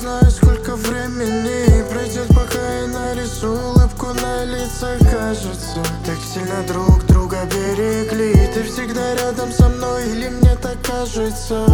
знаю, сколько времени пройдет, пока я нарисую улыбку на лицах. Кажется, так сильно друг друга берегли. Ты всегда рядом со мной, или мне так кажется?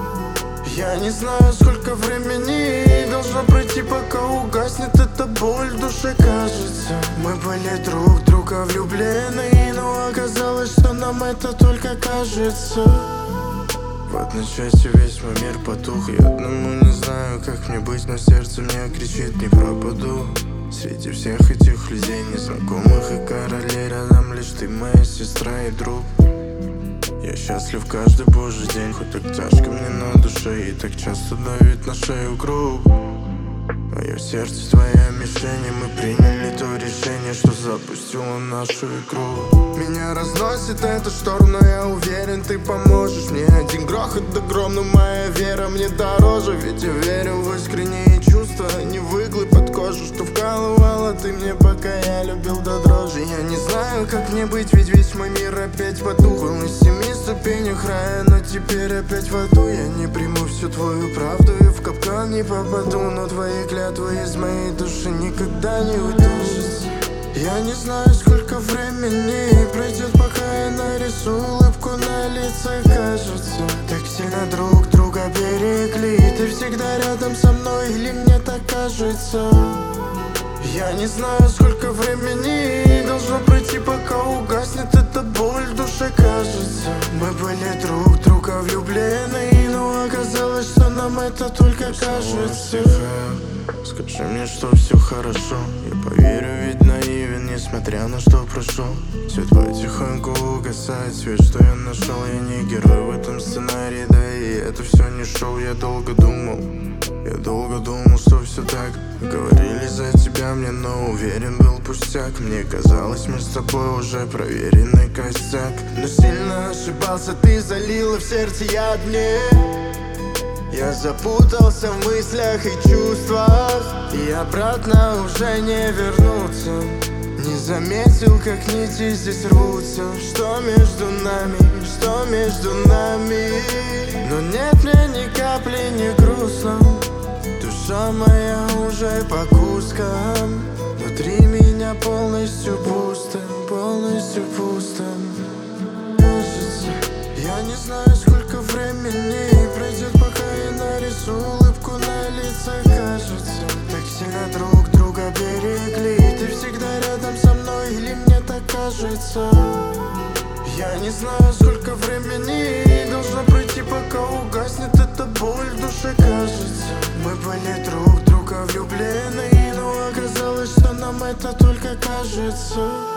Я не знаю, сколько времени должно пройти, пока угаснет эта боль в душе. Кажется, мы были друг в друга влюблены, но оказалось, что нам это только кажется. В одночасье весь мой мир потух. Я одному не знаю, как мне быть, но сердце мне кричит: не пропаду. Среди всех этих людей, незнакомых и королей, рядом лишь ты, моя сестра и друг. Я счастлив каждый божий день, хоть так тяжко мне на душе и так часто давит на шею круг. Мое сердце твоя мишень, и мы приняли то решение, что запустило нашу игру. Меня разносит этот шторм, но я уверен, ты поможешь мне. Один грохот да гром, но моя вера мне дороже. Ведь я верю в искренние чувства, не в иглы под кожу, что вкалывала ты мне, пока я любил до дрожи. Я не знаю, как мне быть, ведь весь мой мир опять потух. Он на 7 ступенях рая, но теперь опять в аду. Я не приму всю твою правду и в капкан не попаду, но твои клятвы из моей души никогда не уйдут. Я не знаю, сколько времени пройдет, пока я нарисую улыбку на лицах. Кажется, так сильно друг друга берегли. Ты всегда рядом со мной, или мне так кажется? Я не знаю, сколько времени должно пройти, пока угаснет эта боль в душе. Кажется, мы были друг в друга влюблены, но оказалось, что нам это только кажется. Скажи мне, что все хорошо. Я поверю, ведь наивен, несмотря на что прошел. Свет потихоньку угасает, свет, что я нашел. Я не герой в этом сценарии, да и это все не шоу. Я долго думал, что все так. Говорили за тебя мне, но уверен был пустяк. Мне казалось, мы с тобой уже проверенный костяк. Но сильно ошибался, ты залила в сердце яд мне. Я запутался в мыслях и чувствах, и обратно уже не вернуться. Не заметил, как нити здесь рвутся. Что между нами, что между нами? Но нет мне ни капли не грустно. Душа моя уже по кускам. Внутри меня полностью пусто, полностью пусто. Кажется, я не знаю, сколько времени пройдет, пока я нарисую улыбку на лицах. Кажется, так сильно друг друга берегли. Ты всегда рядом со мной, или мне так кажется? Я не знаю, сколько времени должно пройти, пока угаснет эта боль в душе. Кажется, мы были друг в друга влюблены, но оказалось, что нам это только кажется.